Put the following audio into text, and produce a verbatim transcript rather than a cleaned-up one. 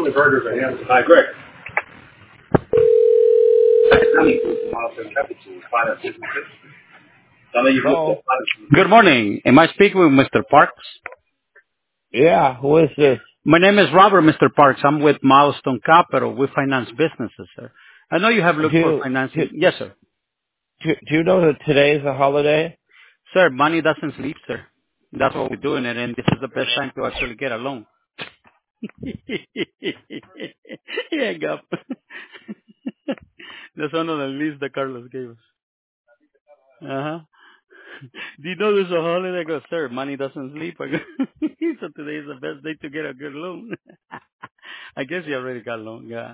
only burgers I have. Hi, Greg. Hello. Good morning. Am I speaking with Mister Parks? Yeah, who is this? My name is Robert, Mister Parks. I'm with Milestone Capital. We finance businesses, sir. I know you have Do looked for you, do, financing. Yes, sir. do, do you know that today is a holiday? Sir, money doesn't sleep, sir. That's what we're doing, and and this is the best time to actually get a loan. Yeah, Gap. That's one of the least that Carlos gave us. Uh-huh. Do you know there's a holiday? I go, sir, money doesn't sleep. I go, so today is the best day to get a good loan. I guess you already got a loan. Yeah.